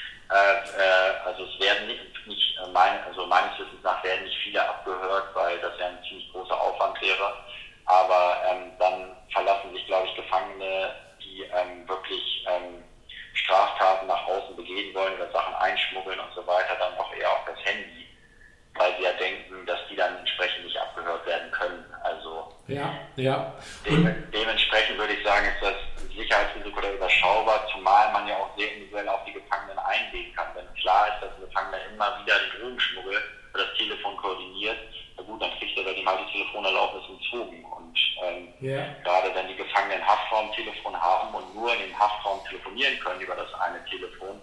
Äh, äh, also es werden nicht, nicht äh, mein, also meines Wissens nach werden nicht viele abgehört, weil das ja ein ziemlich großer Aufwand wäre. Aber ähm, dann verlassen sich, glaube ich, Gefangene, die ähm, wirklich ähm, Straftaten nach außen begehen wollen oder Sachen einschmuggeln und so weiter, dann auch eher auf das Handy, weil sie ja denken, dass die dann entsprechend nicht abgehört werden können. Also
ja, ja.
De- dementsprechend würde ich sagen, ist das Sicherheitsrisiko da überschaubar, zumal man ja auch sehr individuell auf die Gefangenen eingehen kann. Wenn klar ist, dass ein Gefangener immer wieder den Drogenschmuggel oder das Telefon koordiniert, na gut, dann kriegt er bei dem halt die Telefonerlaubnis entzogen. Und ähm, yeah. gerade wenn die Gefangenen ein Haftraumtelefon haben und nur in dem Haftraum telefonieren können über das eine Telefon,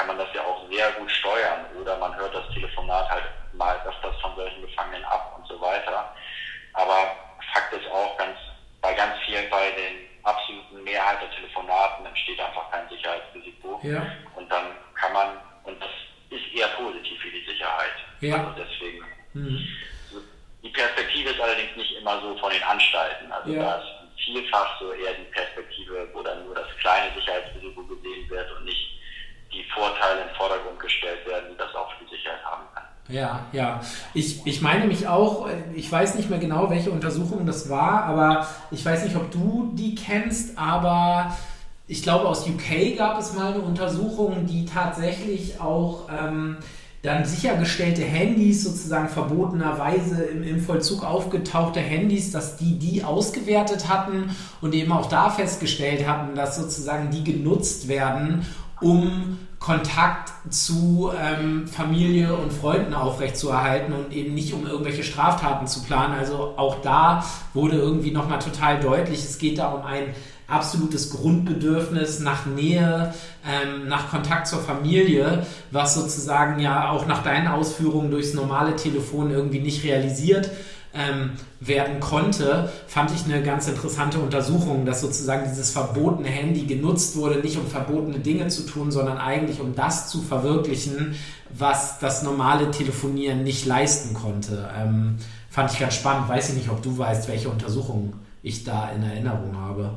kann man das ja auch sehr gut steuern. Oder man hört das Telefonat halt mal öfters von solchen Gefangenen ab und so weiter. Aber Fakt ist auch, ganz bei ganz vielen, bei den absoluten Mehrheit der Telefonaten entsteht einfach kein Sicherheitsrisiko.
Ja.
Und dann kann man, und das ist eher positiv für die Sicherheit.
Ja.
Also deswegen.
Mhm.
Die Perspektive ist allerdings nicht immer so von den Anstalten. Also
ja.
da ist vielfach so eher die Perspektive, wo dann nur das kleine Sicherheitsrisiko gesehen wird und nicht die Vorteile in den Vordergrund gestellt werden, die das auch für die Sicherheit haben kann.
Ja, ja. Ich, ich meine mich auch, ich weiß nicht mehr genau, welche Untersuchung das war, aber ich weiß nicht, ob du die kennst, aber ich glaube, aus U K gab es mal eine Untersuchung, die tatsächlich auch ähm, dann sichergestellte Handys, sozusagen verbotenerweise im, im Vollzug aufgetauchte Handys, dass die die ausgewertet hatten und eben auch da festgestellt hatten, dass sozusagen die genutzt werden, um Kontakt zu ähm, Familie und Freunden aufrechtzuerhalten und eben nicht um irgendwelche Straftaten zu planen. Also auch da wurde irgendwie nochmal total deutlich, es geht da um ein absolutes Grundbedürfnis nach Nähe, ähm, nach Kontakt zur Familie, was sozusagen ja auch nach deinen Ausführungen durchs normale Telefon irgendwie nicht realisiert ähm, werden konnte, fand ich eine ganz interessante Untersuchung, dass sozusagen dieses verbotene Handy genutzt wurde, nicht um verbotene Dinge zu tun, sondern eigentlich um das zu verwirklichen, was das normale Telefonieren nicht leisten konnte. Ähm, fand ich ganz spannend. Weiß ich nicht, ob du weißt, welche Untersuchung ich da in Erinnerung habe.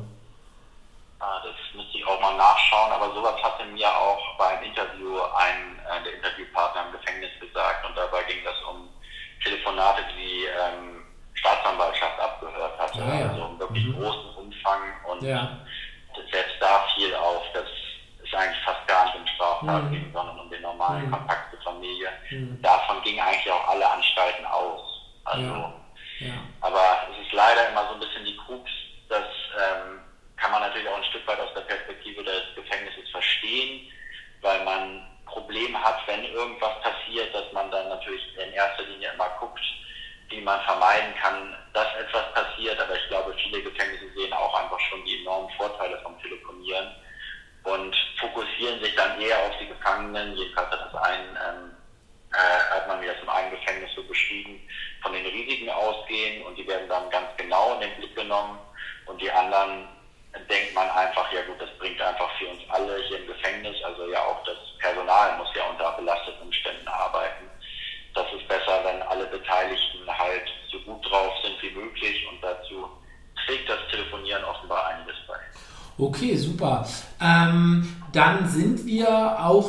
Das müsste ich auch mal nachschauen, aber sowas hatte mir auch beim Interview ein äh, der Interviewpartner im Gefängnis gesagt und dabei ging das um Telefonate, die die ähm, Staatsanwaltschaft abgehört hatte,
ja, ja.
also um wirklich
mhm.
großen Umfang und
ja.
selbst da fiel auf, das ist eigentlich fast gar nicht um Straftaten
mhm.
ging, sondern um den normalen
mhm.
Kontakt zur Familie.
Mhm.
Davon gingen eigentlich auch alle Anstalten aus. Also,
ja. Ja.
Aber es ist leider immer so ein bisschen die Krux, dass ähm, kann man natürlich auch ein Stück weit aus der Perspektive des Gefängnisses verstehen, weil man Probleme hat, wenn irgendwas passiert, dass man dann natürlich in erster Linie immer guckt, wie man vermeiden kann, dass etwas passiert. Aber ich glaube, viele Gefängnisse sehen auch einfach schon die enormen Vorteile vom Telefonieren und fokussieren sich dann eher auf die Gefangenen. Jedenfalls hat das ein, ähm, äh, hat man mir das im einen Gefängnis so beschrieben, von den Risiken ausgehen und die werden dann ganz genau in den Blick genommen und die anderen denkt man einfach, ja gut, das bringt einfach für uns alle hier im Gefängnis, also ja auch das Personal muss ja unter belasteten Umständen arbeiten. Das ist besser, wenn alle Beteiligten halt so gut drauf sind wie möglich und dazu trägt das Telefonieren offenbar einiges bei.
Okay, super. Ähm, dann sind wir auch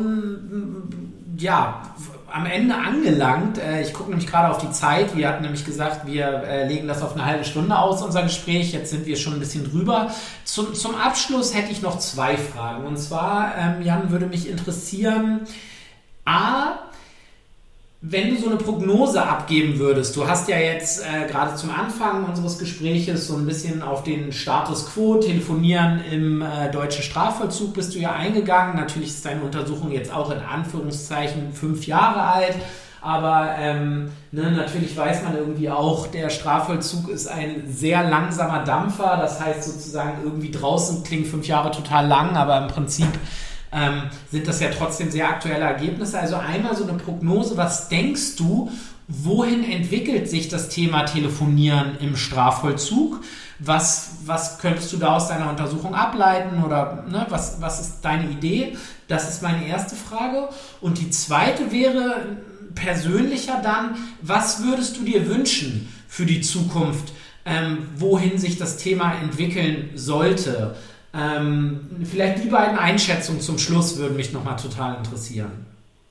schon, ja, am Ende angelangt. Ich gucke nämlich gerade auf die Zeit. Wir hatten nämlich gesagt, wir legen das auf eine halbe Stunde aus, unser Gespräch. Jetzt sind wir schon ein bisschen drüber. Zum, zum Abschluss hätte ich noch zwei Fragen. Und zwar, ähm, Jan, würde mich interessieren, A, wenn du so eine Prognose abgeben würdest, du hast ja jetzt äh, gerade zum Anfang unseres Gespräches so ein bisschen auf den Status quo, Telefonieren im äh, deutschen Strafvollzug bist du ja eingegangen. Natürlich ist deine Untersuchung jetzt auch in Anführungszeichen fünf Jahre alt, aber ähm, ne, natürlich weiß man irgendwie auch, der Strafvollzug ist ein sehr langsamer Dampfer. Das heißt sozusagen irgendwie draußen klingt fünf Jahre total lang, aber im Prinzip Ähm, sind das ja trotzdem sehr aktuelle Ergebnisse. Also einmal so eine Prognose, was denkst du, wohin entwickelt sich das Thema Telefonieren im Strafvollzug? Was, was könntest du da aus deiner Untersuchung ableiten oder ne, was, was ist deine Idee? Das ist meine erste Frage. Und die zweite wäre persönlicher dann, was würdest du dir wünschen für die Zukunft, ähm, wohin sich das Thema entwickeln sollte? Ähm, vielleicht die beiden Einschätzungen zum Schluss würden mich nochmal total interessieren.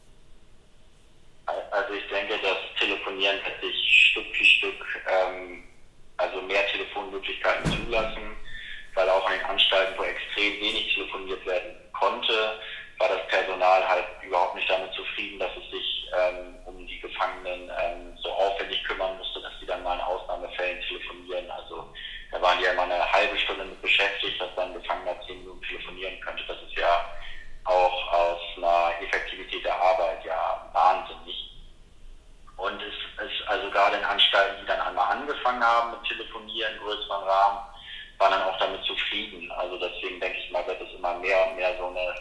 Also ich denke, das Telefonieren wird sich Stück für Stück ähm, also mehr Telefonmöglichkeiten zulassen, weil auch an den Anstalten, wo extrem wenig telefoniert werden konnte, war das Personal halt überhaupt nicht damit zufrieden, dass es sich ähm, um die Gefangenen ähm, so aufwendig kümmern musste, dass sie dann mal in Ausnahmefällen telefonieren. Also da waren die ja immer eine halbe Stunde mit beschäftigt, dass dann ein Gefangener zehn Minuten telefonieren könnte. Das ist ja auch aus einer Effektivität der Arbeit ja wahnsinnig. Und es ist also gerade in Anstalten, die dann einmal angefangen haben mit Telefonieren in größeren Rahmen, waren dann auch damit zufrieden. Also deswegen denke ich mal, wird es immer mehr und mehr so eine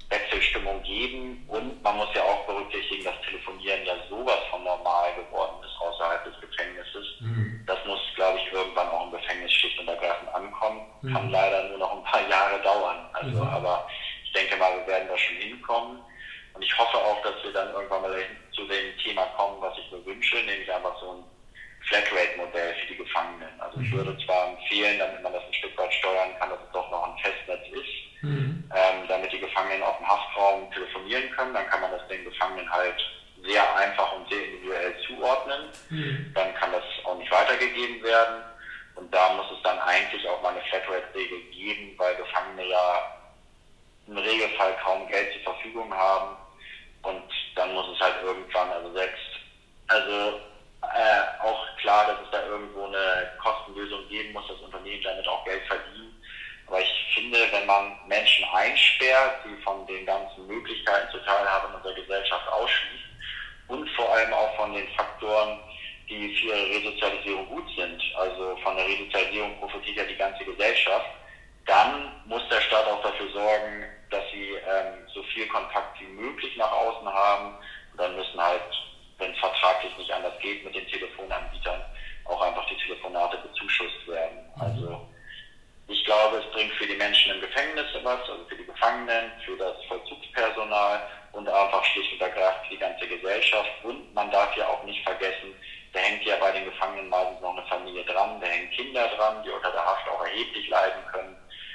Wechselstimmung geben, und man muss ja auch berücksichtigen, dass Telefonieren ja sowas von normal geworden ist außerhalb des Gefängnisses. Mhm. Das muss, glaube ich, irgendwann auch im Gefängnis schlicht und ergreifend ankommen. Mhm. Kann leider nur noch ein paar Jahre dauern. Also, mhm. aber ich denke mal, wir werden da schon hinkommen. Und ich hoffe auch, dass wir dann irgendwann mal zu dem Thema kommen, was ich mir wünsche, nämlich einfach so ein Flatrate-Modell für die Gefangenen. Also ich würde zwar empfehlen, damit man das ein Stück weit steuern kann, dass es doch noch ein Festnetz ist, mhm. ähm, damit die Gefangenen auf dem Haftraum telefonieren können. Dann kann man das den Gefangenen halt sehr einfach und sehr individuell zuordnen. Mhm. Dann kann das auch nicht weitergegeben werden. Und da muss es dann eigentlich auch mal eine Flatrate-Regel geben, weil Gefangene ja im Regelfall kaum Geld zur Verfügung haben. Und dann muss es halt irgendwann, also selbst, also Äh, auch klar, dass es da irgendwo eine Kostenlösung geben muss, dass Unternehmen damit auch Geld verdienen. Aber ich finde, wenn man Menschen einsperrt, die von den ganzen Möglichkeiten zur Teilhabe in unserer Gesellschaft ausschließt und vor allem auch von den Faktoren, die für ihre Resozialisierung gut sind, also von der Resozialisierung profitiert ja die ganze Gesellschaft, dann muss der Staat auch dafür sorgen, dass sie ähm, so viel Kontakt wie möglich nach außen haben. Und dann müssen halt, wenn es vertraglich nicht anders geht, mit den Telefonanbietern auch einfach die Telefonate bezuschusst werden. Also ich glaube, es bringt für die Menschen im Gefängnis was, also für die Gefangenen, für das Vollzugspersonal und einfach schlicht und ergreifend für die ganze Gesellschaft. Und man darf ja auch nicht vergessen, da hängt ja bei den Gefangenen meistens noch eine Familie dran, da hängen Kinder dran, die unter der Haft auch erheblich leiden können.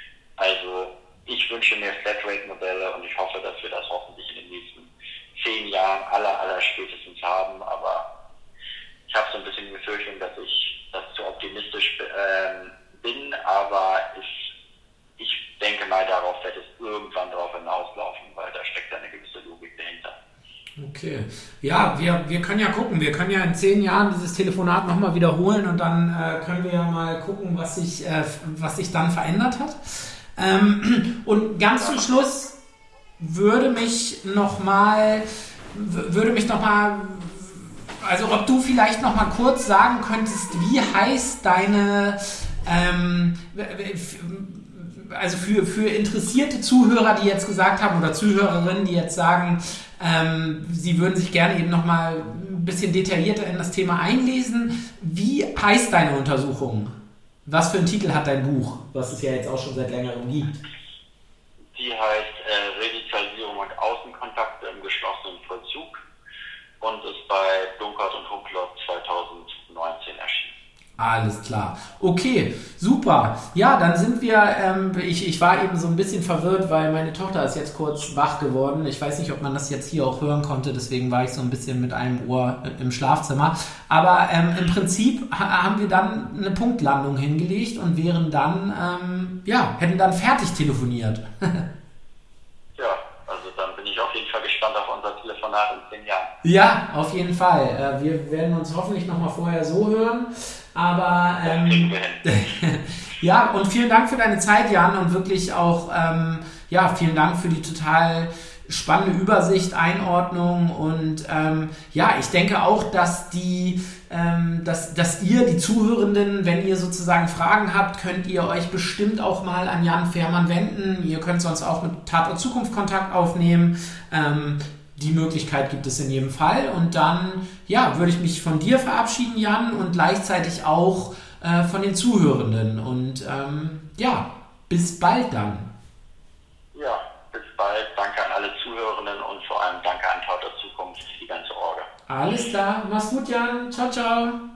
Also ich wünsche mir Flatrate-Modelle und ich hoffe, dass wir das hoffentlich in den nächsten zehn Jahren aller, aller spätestens haben, aber ich habe so ein bisschen die Befürchtung, dass ich das zu optimistisch äh, bin, aber ich, ich denke mal, darauf wird es irgendwann darauf hinauslaufen, weil da steckt eine gewisse Logik dahinter.
Okay. Ja, wir, wir können ja gucken, wir können ja in zehn Jahren dieses Telefonat nochmal wiederholen und dann äh, können wir ja mal gucken, was sich, äh, was sich dann verändert hat. Ähm, und ganz zum Schluss würde mich nochmal, würde mich nochmal, also ob du vielleicht nochmal kurz sagen könntest, wie heißt deine, ähm, also für, für interessierte Zuhörer, die jetzt gesagt haben, oder Zuhörerinnen, die jetzt sagen, ähm, sie würden sich gerne eben nochmal ein bisschen detaillierter in das Thema einlesen, wie heißt deine Untersuchung? Was für einen Titel hat dein Buch, was es ja jetzt auch schon seit längerem gibt?
Die heißt äh, Resozialisierung und Außenkontakte im geschlossenen Vollzug und ist bei Dunkert und Hunklot zweitausendneunzehn erschienen.
Alles klar. Okay, super. Ja, dann sind wir, ähm, ich, ich war eben so ein bisschen verwirrt, weil meine Tochter ist jetzt kurz wach geworden. Ich weiß nicht, ob man das jetzt hier auch hören konnte, deswegen war ich so ein bisschen mit einem Ohr im Schlafzimmer. Aber ähm, im Prinzip ha- haben wir dann eine Punktlandung hingelegt und wären dann, ähm, ja, hätten dann fertig telefoniert.
Ja, also dann bin ich auf jeden Fall gespannt auf unser Telefonat in zehn Jahren.
Ja, auf jeden Fall. Äh, wir werden uns hoffentlich nochmal vorher so hören. Aber ähm, ja, und vielen Dank für deine Zeit, Jan, und wirklich auch ähm, ja, vielen Dank für die total spannende Übersicht, Einordnung und ähm, ja, ich denke auch, dass die, ähm, dass, dass ihr, die Zuhörenden, wenn ihr sozusagen Fragen habt, könnt ihr euch bestimmt auch mal an Jan Fehrmann wenden. Ihr könnt sonst auch mit Tatort Zukunft Kontakt aufnehmen. Ähm, Die Möglichkeit gibt es in jedem Fall. Und dann, ja, würde ich mich von dir verabschieden, Jan, und gleichzeitig auch äh, von den Zuhörenden. Und ähm, ja, bis bald dann.
Ja, bis bald. Danke an alle Zuhörenden und vor allem danke an Tatort Zukunft für die ganze Orga.
Alles klar. Mach's gut, Jan. Ciao, ciao.